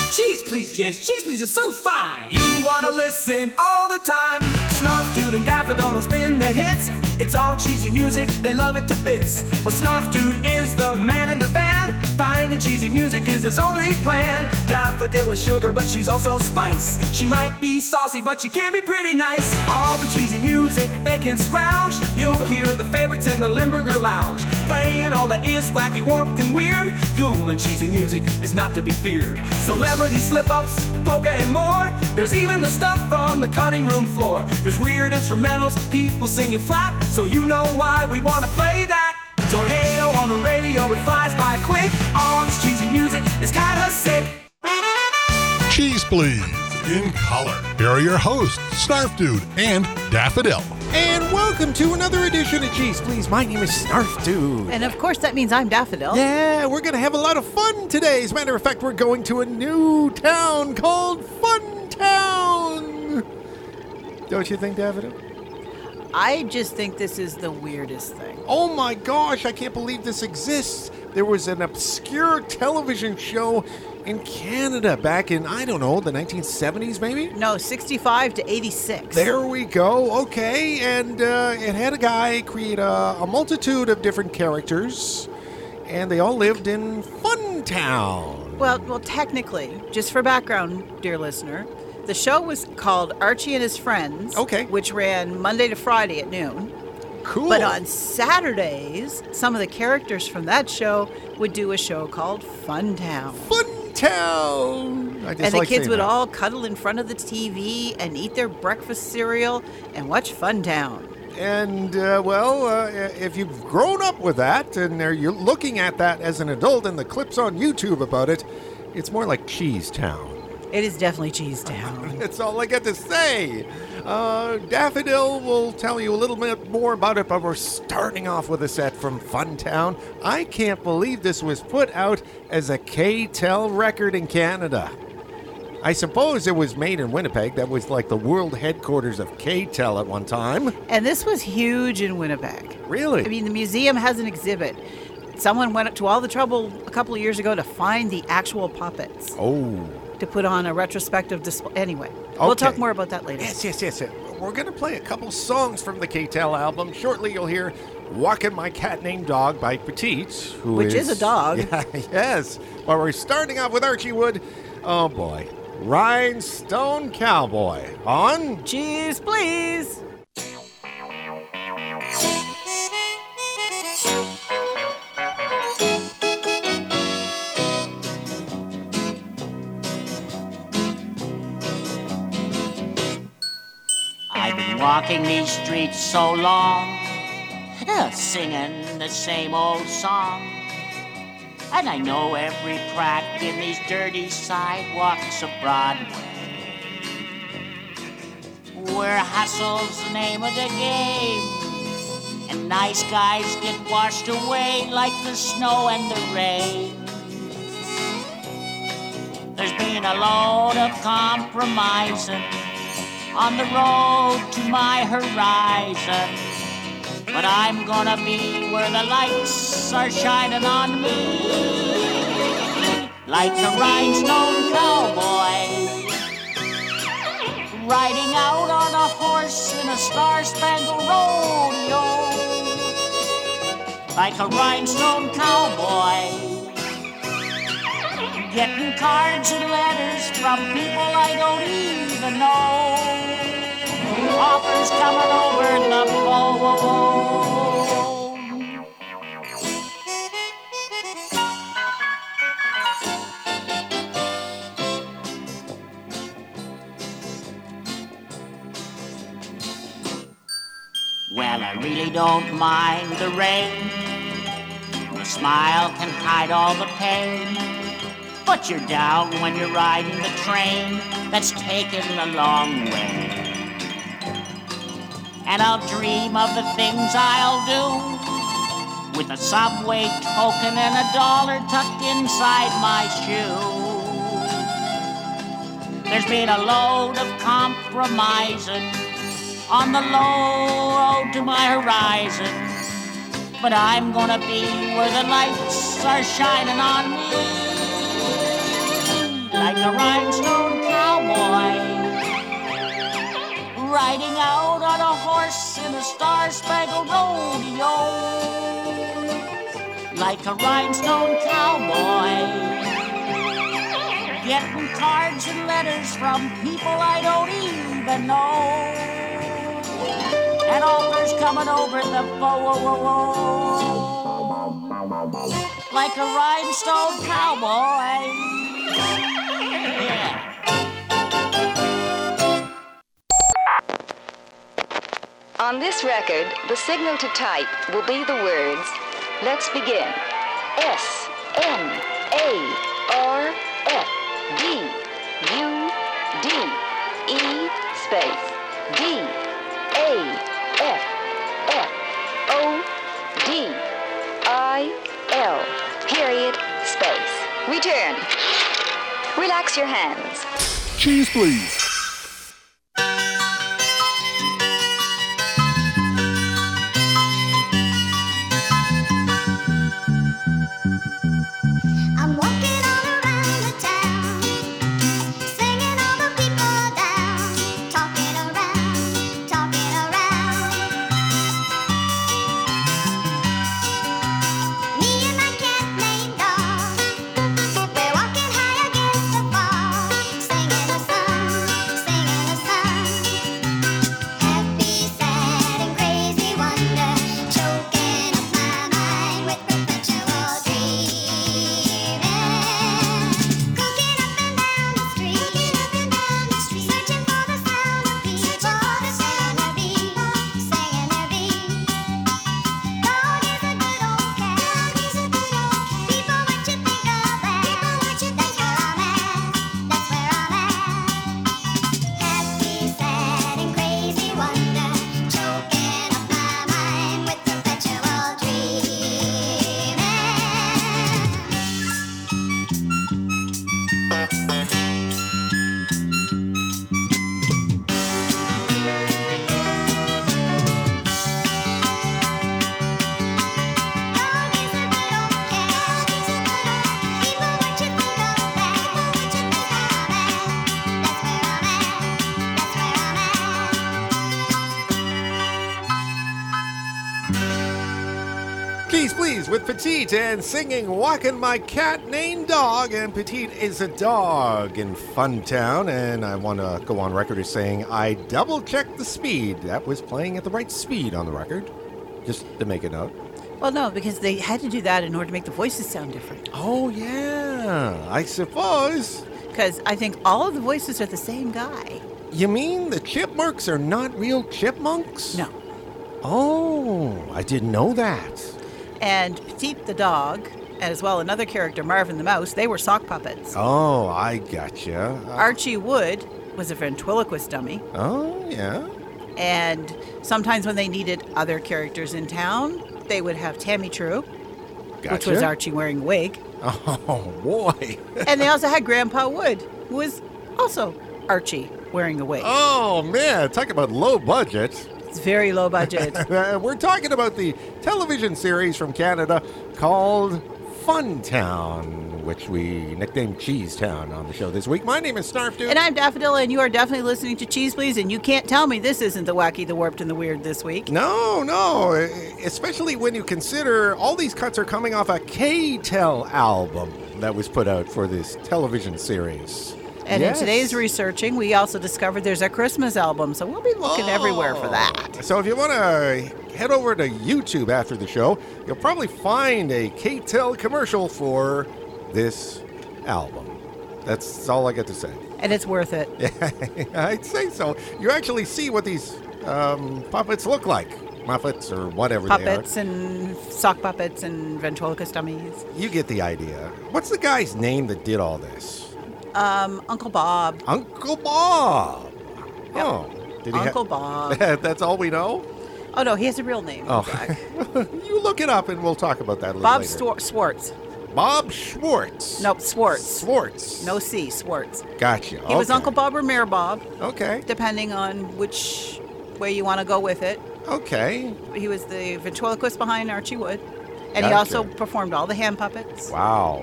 Cheese please, yes, cheese please is so fine. You wanna listen all the time. Snarf Dude and Daffodil will spin their hits. It's all cheesy music, they love it to bits. Well, Snarf Dude is the man in the band. Finding cheesy music is his only plan. Daffodil is sugar, but she's also spice. She might be saucy, but she can be pretty nice. All the cheesy music they can scrounge. You'll hear the favorites in the Limburger Lounge. Playing all that is wacky, warped, and weird. Cool and cheesy music is not to be feared. Celebrity slip-ups, polka, and more. There's even the stuff on the cutting room floor. There's weird instrumentals, people singing flat. So you know why we wanna play that. Tornado on the radio, it flies by quick. All this cheesy music is kinda sick. Cheese Please in color. Here are your hosts, Snarf Dude and Daffodil. And welcome to another edition of Cheese Please. My name is Snarf Dude. And of course that means I'm Daffodil. Yeah, we're going to have a lot of fun today. As a matter of fact, we're going to a new town called Fun Town. Don't you think, Daffodil? I just think this is the weirdest thing. Oh my gosh, I can't believe this exists. There was an obscure television show in Canada back in, I don't know, the 1970s maybe? No, 65 to 86. There we go. Okay, and it had a guy create a multitude of different characters, and they all lived in Fun Town. Well, technically, just for background, dear listener, the show was called Archie and His Friends, Okay. which ran Monday to Friday at noon. Cool. But on Saturdays, some of the characters from that show would do a show called Fun Town. Fun Town. I just And the like kids saying would that. all cuddle in front of the TV and eat their breakfast cereal and watch Fun Town. And, if you've grown up with that and you're looking at that as an adult and the clips on YouTube about it, it's more like Cheese Town. It is definitely Cheese Town. That's all I got to say. Daffodil will tell you a little bit more about it, but we're starting off with a set from Fun Town. I can't believe this was put out as a K-Tel record in Canada. I suppose it was made in Winnipeg. That was like the world headquarters of K-Tel at one time. And this was huge in Winnipeg. Really? I mean, the museum has an exhibit. Someone went to all the trouble a couple of years ago to find the actual puppets. Oh. To put on a retrospective display. Anyway, we'll talk more about that later. Yes. We're going to play a couple songs from the K-Tel album. Shortly, you'll hear Walking My Cat Named Dog by Petite, Which is a dog. Yeah, yes. Well, we're starting off with Archie Wood. Oh, boy. Rhinestone Cowboy on Cheese, please. I've been walking these streets so long, singing the same old song. And I know every crack in these dirty sidewalks of Broadway, where hustle's the name of the game, and nice guys get washed away like the snow and the rain. There's been a load of compromising on the road to my horizon, but I'm gonna be where the lights are shining on me, like a rhinestone cowboy, riding out on a horse in a star-spangled rodeo, like a rhinestone cowboy, getting cards and letters from people I don't even know. Offers coming over the phone. Well, I really don't mind the rain. The smile can hide all the pain. But you're down when you're riding the train that's taking the long way. And I'll dream of the things I'll do, with a subway token and $1 tucked inside my shoe. There's been a load of compromising on the low road to my horizon, but I'm gonna be where the lights are shining on me, like a rhinestone cowboy, riding out on a horse in a star-spangled rodeo, like a rhinestone cowboy, getting cards and letters from people I don't even know, and offers coming over the phone, like a rhinestone cowboy. Yeah. On this record, the signal to type will be the words, let's begin, S-N-A-R-F-D-U-D-E space D-A-F-F-O-D-I-L period space. Return. Relax your hands. Cheese, please. I'm walking all around the town, singing all the people down, talking around, talking around. Me and my cat named Dog, we're walking high against the fall, singing a song, singing a song. Happy, sad, and crazy wonder, choking up my mind with perpetual dreaming. Cooking up and down the street, searching for the sound of people, singing their beat, singing their beat. Dog is a good old cat, people, what you think of that? That's where I'm at, that's where I'm at. Happy, sad, and crazy wonder, choking up my mind with perpetual dreaming. Dog is a good old cat, people, what you think of that? That's where I'm at, that's where I'm at. Keys, please, with Petite and singing Walking My Cat Named Dog. And Petite is a dog in Funtown. And I want to go on record as saying I double-checked the speed. That was playing at the right speed on the record, just to make a note. Well, no, because they had to do that in order to make the voices sound different. Oh, yeah, I suppose. Because I think all of the voices are the same guy. You mean the chipmunks are not real chipmunks? No. Oh, I didn't know that. And Petite the dog, and as well another character, Marvin the mouse, they were sock puppets. Oh, I gotcha. Archie Wood was a ventriloquist dummy. Oh, yeah. And sometimes when they needed other characters in town, they would have Tammy True, Gotcha. which was Archie wearing a wig. Oh, boy. And they also had Grandpa Wood, who was also Archie wearing a wig. Oh, man, talk about low budget. It's very low budget. We're talking about the television series from Canada called Funtown, which we nicknamed Cheese Town on the show this week. My name is Snarf Dude. And I'm Daffodil, and you are definitely listening to Cheese Please, and you can't tell me this isn't the wacky, the warped, and the weird this week. No, especially when you consider all these cuts are coming off a K-Tel album that was put out for this television series. And Yes. in today's researching, we also discovered there's a Christmas album, so we'll be looking everywhere for that. So if you want to head over to YouTube after the show, you'll probably find a K-Tel commercial for this album. That's all I got to say. And it's worth it. I'd say so. You actually see what these puppets look like. Muppets or whatever Puppets and sock puppets and ventriloquist dummies. they are. You get the idea. What's the guy's name that did all this? Uncle Bob. Uncle Bob. Yep. Oh. Did he Uncle Bob. That's all we know? Oh, no, he has a real name. Oh. Jack. You look it up and we'll talk about that a little Bob later. Swartz. Bob Schwartz. Nope, Swartz. Swartz. No C, Swartz. Gotcha. He was Uncle Bob or Mayor Bob, Okay. depending on which way you want to go with it. Okay. He was the ventriloquist behind Archie Wood. And he Gotcha. also performed all the hand puppets. Wow.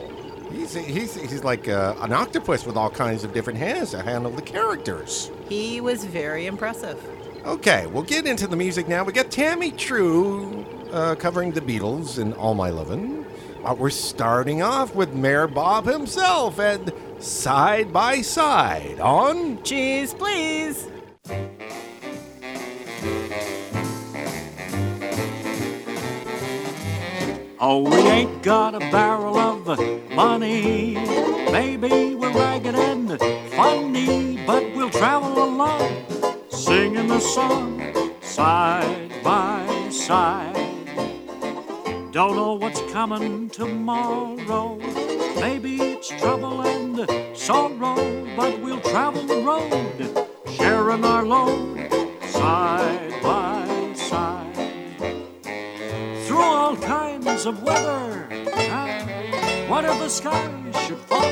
He's like an octopus with all kinds of different hands to handle the characters. He was very impressive. Okay, we'll get into the music now. We got Tammy True covering the Beatles and All My Lovin'. But we're starting off with Mayor Bob himself and Side by Side on Cheese, please. Oh, we ain't got a barrel of money. Maybe we're ragged and funny, but we'll travel along, singing the song side by side. Don't know what's coming tomorrow. Maybe it's trouble and sorrow, but we'll travel the road, sharing our load side by side. Through all kinds of weather, what if the sky should fall?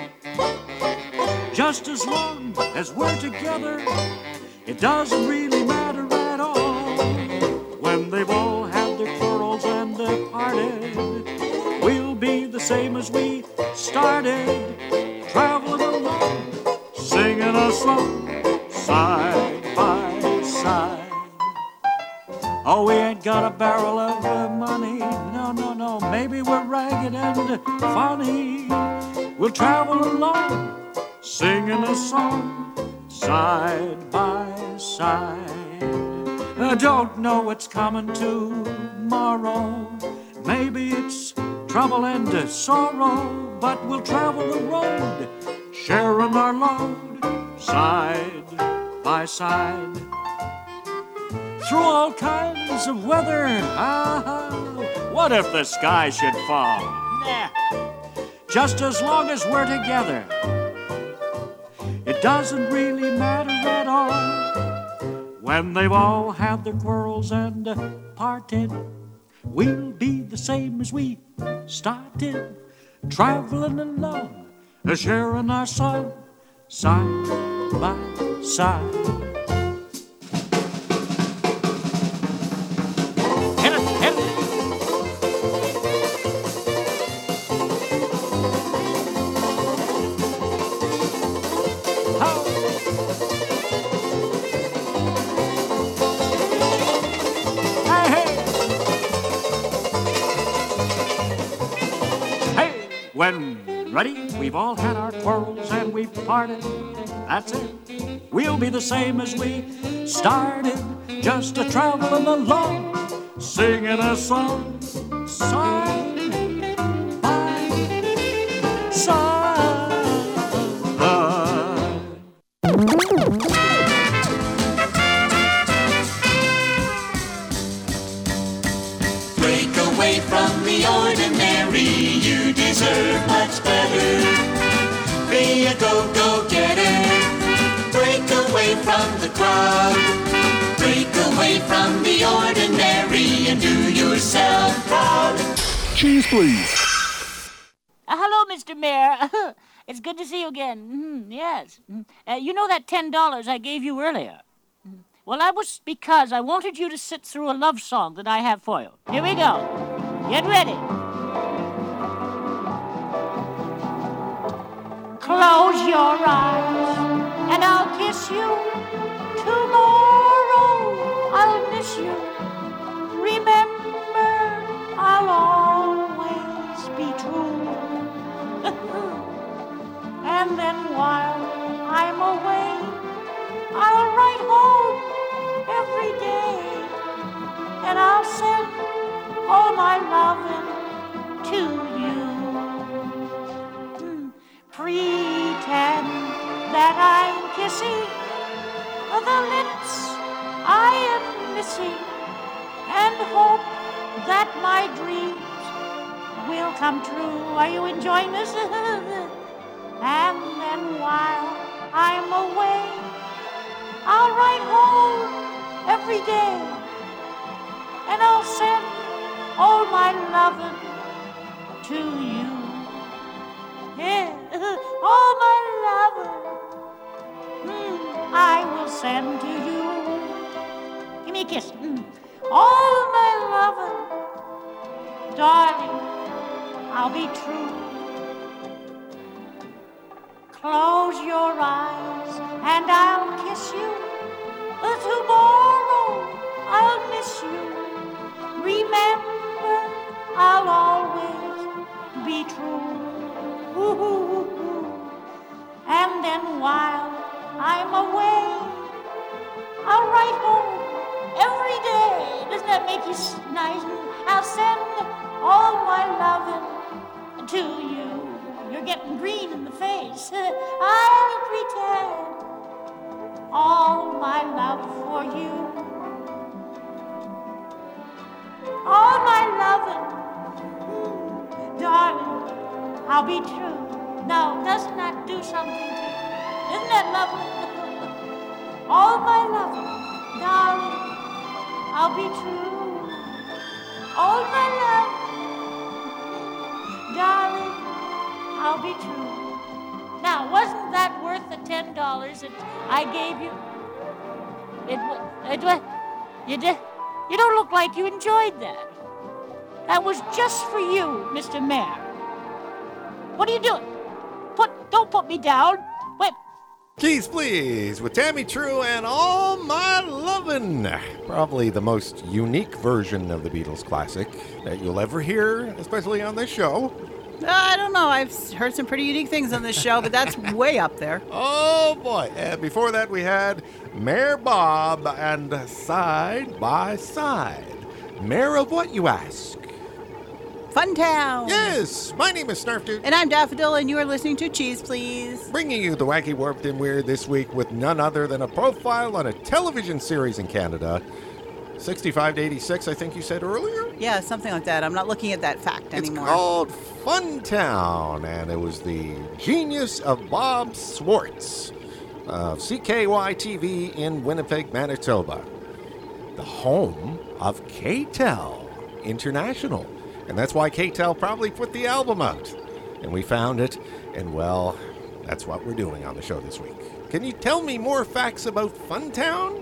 Just as long as we're together, it doesn't really matter at all. When they've all had their quarrels and departed, we'll be the same as we started, traveling along, singing a song side by side. Oh, we ain't got a barrel of money. No, no, no. Maybe we're ragged and funny. We'll travel along, singing a song side by side. I don't know what's coming tomorrow. Maybe it's trouble and sorrow, but we'll travel the road, sharing our load side by side. Through all kinds of weather, what if the sky should fall? Nah. Just as long as we're together, it doesn't really matter at all. When they've all had their quarrels and parted, we'll be the same as we started, traveling along, sharing our song side by side. When ready, we've all had our quarrels and we've parted. That's it. We'll be the same as we started, just a traveling along, singing a song side by side. Break away from the ordinary, you deserve much better. Be a go-go-getter. Break away from the crowd. Break away from the ordinary and do yourself proud. Cheese, please. Hello, Mr. Mayor. It's good to see you again. Yes. You know that $10 I gave you earlier? Well, that was because I wanted you to sit through a love song that I have for you. Here we go. Get ready. Close your eyes and I'll kiss you. Tomorrow I'll miss you. Remember, I'll always be true. And then while I'm away, I'll write home every day, and I'll send all my loving to you. Pretend that I'm kissing the lips I am missing, and hope that my dreams will come true. Are you enjoying this? And then while I'm away, I'll write home every day, and I'll send all my loving to you. Yeah, all my loving I will send to you. Give me a kiss. All my loving, darling, I'll be true. Close your eyes and I'll kiss you. Tomorrow I'll miss you. Remember, I'll always be true. And then while I'm away, I'll write home every day. Doesn't that make you nice? I'll send all my loving to you. You're getting green in the face. I'll pretend all my love for you. All my loving, darling, I'll be true. Now, doesn't that do something to you? Isn't that lovely? All my loving, darling, I'll be true. All my love, darling, I'll be true. Now, wasn't that worth the $10 that I gave you? You did. You don't look like you enjoyed that. That was just for you, Mr. Mayor. What are you doing? Don't put me down. Wait. Keys, please, with Tammy True and All My Lovin'. Probably the most unique version of the Beatles classic that you'll ever hear, especially on this show. I don't know. I've heard some pretty unique things on this show, but that's way up there. Oh, boy. And before that, we had Mayor Bob and Side by Side. Mayor of what, you ask? Funtown. Yes, my name is Snarf Dude. And I'm Daffodil, and you are listening to Cheese Please. Bringing you the wacky, warped, and weird this week with none other than a profile on a television series in Canada. 65 to 86, I think you said earlier? Yeah, something like that. I'm not looking at that fact anymore. It's called Funtown, and it was the genius of Bob Swartz of CKY-TV in Winnipeg, Manitoba, the home of KTEL International. And that's why KTEL probably put the album out. And we found it, and well, that's what we're doing on the show this week. Can you tell me more facts about Funtown?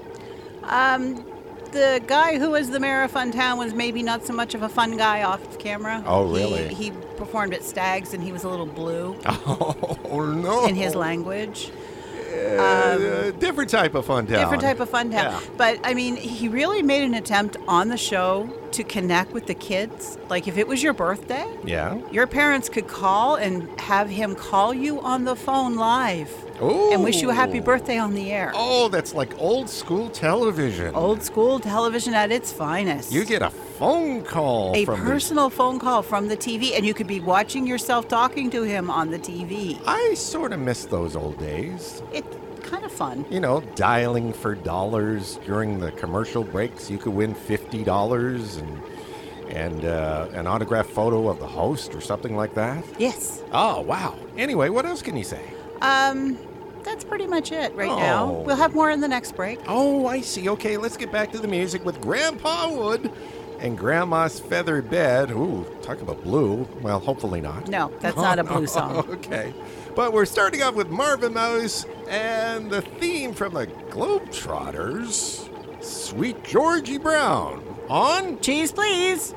The guy who was the mayor of Funtown was maybe not so much of a fun guy off camera. Oh, really? He performed at Stags, and he was a little blue Oh, no. in his language. Different type of Funtown. Different type of Funtown. Yeah. But, I mean, he really made an attempt on the show to connect with the kids. Like, if it was your birthday, Yeah. your parents could call and have him call you on the phone live Ooh. and wish you a happy birthday on the air. Oh, that's like old school television. Old school television at its finest. You get a phone call a from personal phone call from the TV, and you could be watching yourself talking to him on the TV. I sort of miss those old days. It's kind of fun. You know, dialing for dollars during the commercial breaks. You could win $50 and an autographed photo of the host or something like that. Yes. Oh, wow. Anyway, what else can you say? That's pretty much it right now. Oh. We'll have more in the next break. Oh, I see. Okay, let's get back to the music with Grandpa Wood and Grandma's Feather Bed. Ooh, talk about blue. Well, hopefully not. No, that's not a blue song. Okay. But we're starting off with Marvin Mouse and the theme from the Globetrotters, Sweet Georgie Brown, on Cheese, please.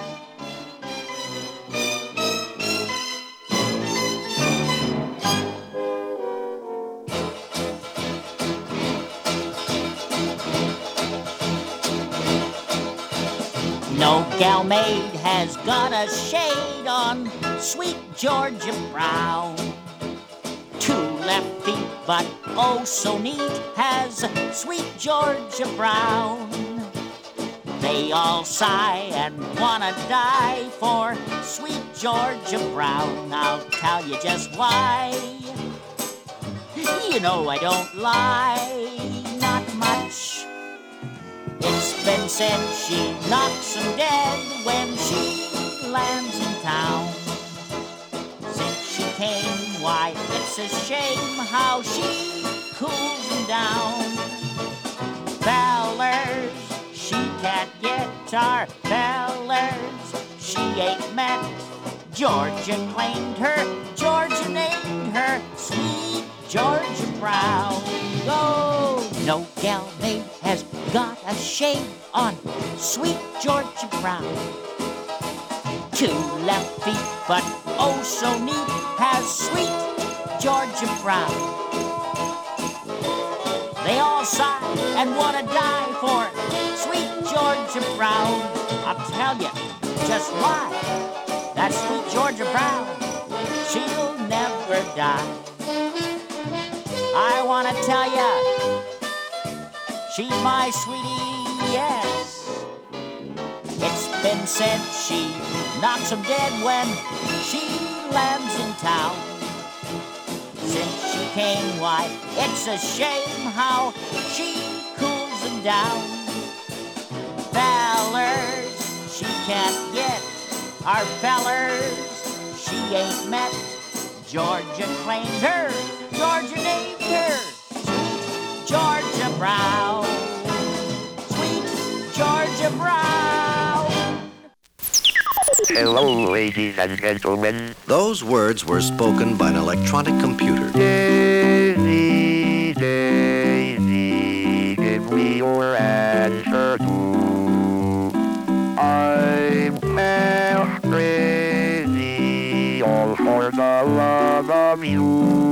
No gal maid has got a shade on Sweet Georgia Brown. Two left feet, but oh so neat has Sweet Georgia Brown. They all sigh and wanna die for Sweet Georgia Brown. I'll tell you just why. You know I don't lie, not much. It's been said she knocks 'em dead when she lands in town. Since she came, why, it's a shame how she cools 'em down. Fellers, she can't get our fellers. She ain't met. Georgia claimed her, Georgia named her Sweet Georgia Brown. Go! No gal maid has got a shade on Sweet Georgia Brown. Two left feet, but oh so neat has Sweet Georgia Brown. They all sigh and want to die for sweet Georgia Brown. I'll tell you just why. That sweet Georgia Brown, she'll never die. I want to tell you, she's my sweetie, yes. It's been said she knocks 'em dead when she lands in town. Since she came, why, it's a shame how she cools 'em down. Fellers, she can't get our fellers, she ain't met. Georgia claimed her, Georgia named her, Sweet Georgia Brown. Sweet Georgia Brown. Hello, ladies and gentlemen. Those words were spoken by an electronic computer. Daisy, Daisy, give me your answer too. I'm half crazy, all for the love of you.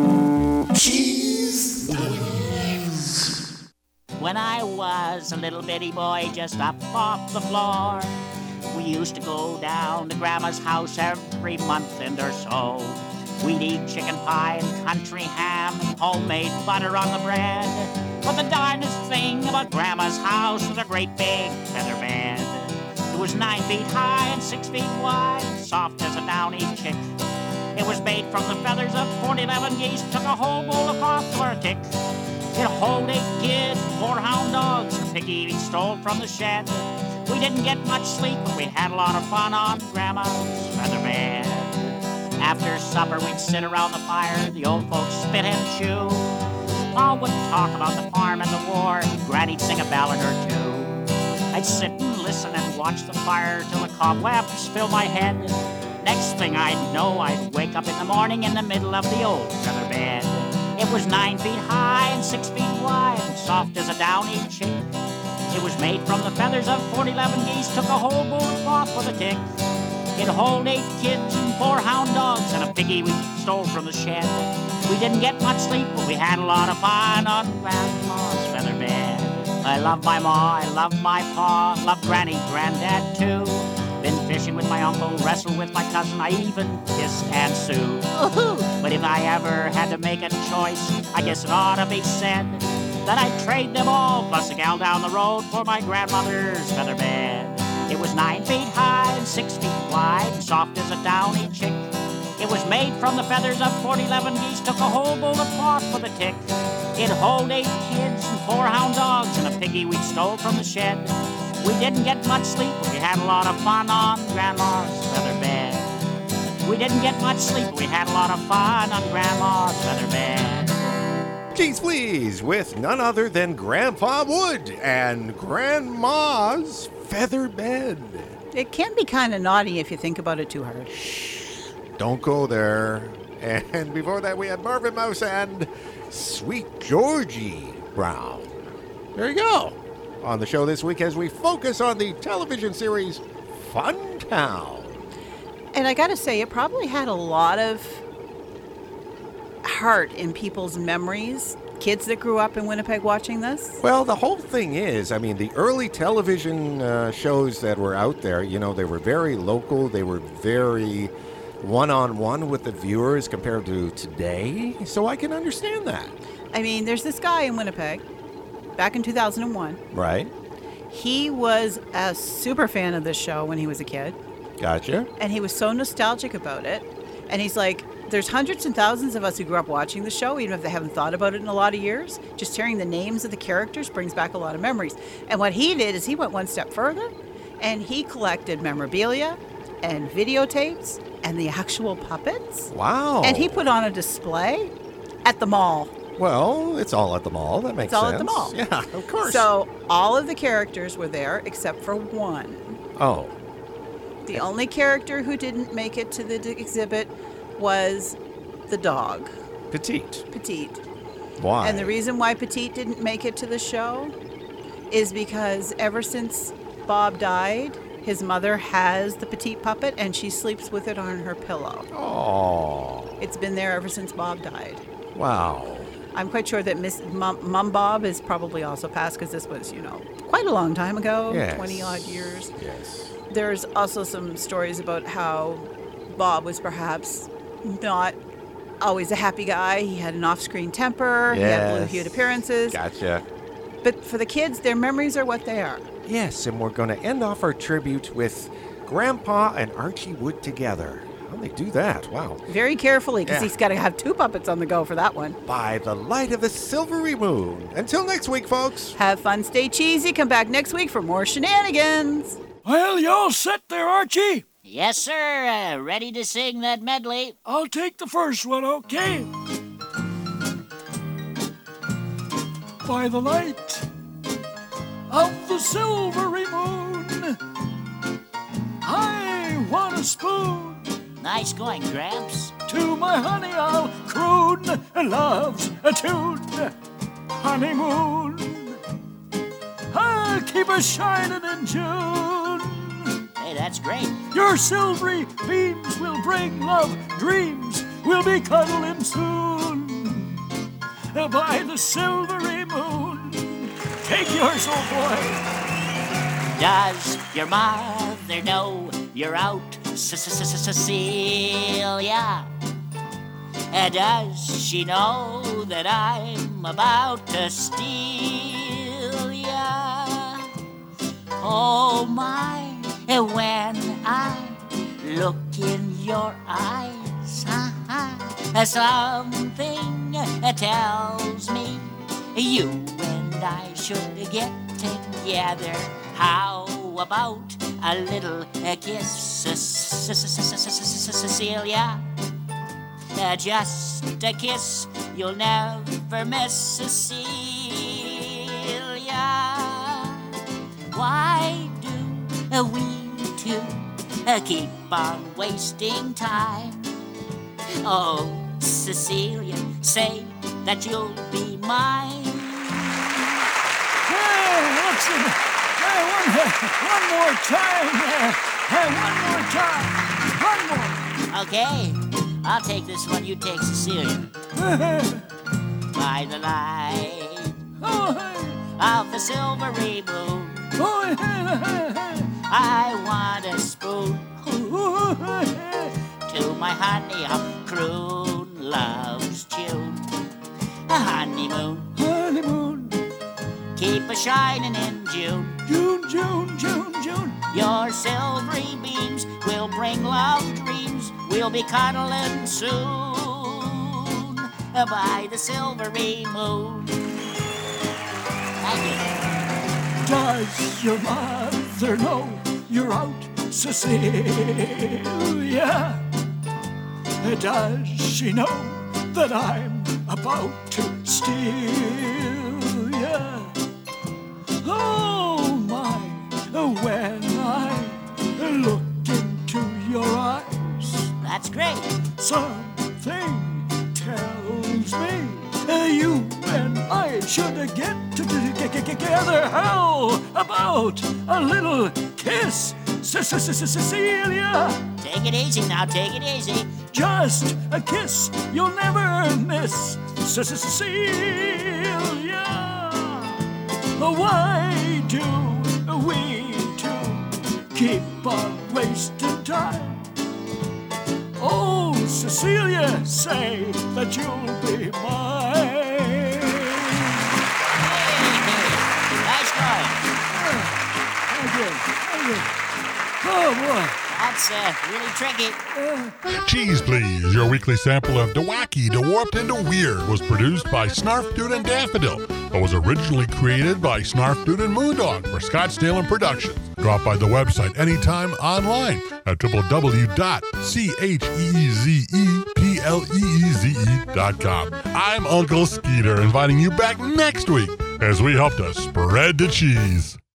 When I was a little bitty boy just up off the floor, we used to go down to Grandma's house every month and or so. We'd eat chicken pie and country ham and homemade butter on the bread. But the darndest thing about Grandma's house was a great big feather bed. It was 9 feet high and 6 feet wide, soft as a downy chick. It was made from the feathers of 11 geese, took a whole bowl of froth for a tick. It hold 8 kids, 4 hound dogs, and a piggy we stole from the shed. We didn't get much sleep, but we had a lot of fun on Grandma's feather bed. After supper, we'd sit around the fire, the old folks spit and chew. Pa would talk about the farm and the war, Granny'd sing a ballad or two. I'd sit and listen and watch the fire till the cobwebs fill my head. Next thing I'd know, I'd wake up in the morning in the middle of the old feather bed. It was 9 feet high and 6 feet wide, soft as a downy chick. It was made from the feathers of 11 geese, took a whole bowl of froth for the tick. It hold 8 kids and 4 hound dogs, and a piggy we stole from the shed. We didn't get much sleep, but we had a lot of fun on Grandma's feather bed. I love my ma, I love my pa, love Granny, Granddad too. Been fishing with my uncle, wrestled with my cousin, I even kiss Aunt Sue. But if I ever had to make a choice, I guess it ought to be said that I'd trade them all, plus a gal down the road, for my grandmother's feather bed. It was 9 feet high and 6 feet wide, soft as a downy chick. It was made from the feathers of 11 geese, took a whole bowl of froth for the tick. It hold 8 kids and 4 hound dogs, and a piggy we stole from the shed. We didn't get much sleep, but we had a lot of fun on Grandma's feather bed. We didn't get much sleep, but we had a lot of fun on Grandma's feather bed. Cheese Please with none other than Grandpa Wood and Grandma's feather bed. It can be kind of naughty if you think about it too hard. Don't go there. And before that, we had Marvin Mouse and Sweet Georgie Brown. There you go. On the show this week as we focus on the television series Funtown. And I gotta say, it probably had a lot of heart in people's memories. Kids that grew up in Winnipeg watching this. Well, the whole thing is, I mean, the early television shows that were out there, you know, they were very local. They were very one-on-one with the viewers compared to today. So I can understand that. I mean, there's this guy in Winnipeg back in 2001. Right. He was a super fan of this show when he was a kid. Gotcha. And he was so nostalgic about it. And he's like, there's hundreds and thousands of us who grew up watching the show, even if they haven't thought about it in a lot of years. Just hearing the names of the characters brings back a lot of memories. And what he did is he went one step further, and he collected memorabilia and videotapes and the actual puppets. Wow. And he put on a display at the mall. Well, it's all at the mall. That makes sense. It's all at the mall. Yeah, of course. So all of the characters were there except for one. Oh. The only character who didn't make it to the exhibit was the dog. Petite. Petite. Why? And the reason why Petite didn't make it to the show is because ever since Bob died, his mother has the Petite puppet and she sleeps with it on her pillow. Oh. It's been there ever since Bob died. Wow. I'm quite sure that Mum Bob is probably also passed because this was, quite a long time ago, Yes. 20-odd years. Yes. There's also some stories about how Bob was perhaps not always a happy guy. He had an off-screen temper. He had blue-hued appearances. Gotcha. But for the kids, their memories are what they are. Yes, and we're going to end off our tribute with Grandpa and Archie Wood together. How do they do that? Wow. Very carefully, because Yeah. he's got to have 2 puppets on the go for that one. By the light of the silvery moon. Until next week, folks. Have fun, stay cheesy. Come back next week for more shenanigans. Well, you all set there, Archie? Yes, sir. Ready to sing that medley? I'll take the first one, okay? By the light of the silvery moon, I want a spoon. Nice going, Gramps. To my honey I'll croon, love's a tune, honeymoon. I'll keep a shining in June. Hey, that's great. Your silvery beams will bring love dreams. We'll be cuddling soon by the silvery moon. Take yours, old boy. Does your mother know you're out, Cecilia? Does she know that I'm about to steal ya? Oh my, when I look in your eyes, something tells me you and I should get together. How about a little kiss, Cecilia? Just a kiss you'll never miss, Cecilia. Why do we two keep on wasting time? Oh, Cecilia, say that you'll be mine. Hey, listen. Hey, one more time. Hey, one more time. One more. Okay, I'll take this one. You take Cecilia. By the light of the silvery moon, I want a spoon to my honey I'll croon love's tune. A honeymoon, keep a shining in June. June. Your silvery beams will bring love dreams. We'll be cuddling soon by the silvery moon. Thank you. Does your mother know you're out, Cecilia? Does she know that I'm about to steal ya? Oh my, when I look into your eyes, That's great. something tells me you and I should get together. How about a little kiss, Cecilia? Take it easy now, take it easy. Just a kiss you'll never miss, Cecilia. Why do we two keep on wasting time? Oh, Cecilia, say that you'll be mine. Nice going. Thank you. Oh, boy. That's really tricky. Cheese Please, your weekly sample of DeWacky, DeWarped, and DeWeird was produced by Snarf Dude and Daffodil, but was originally created by Snarf Dude and Moondog for Scottsdale and Productions. Drop by the website anytime online at www.cheezepleeze.com. I'm Uncle Skeeter, inviting you back next week as we help to spread the cheese.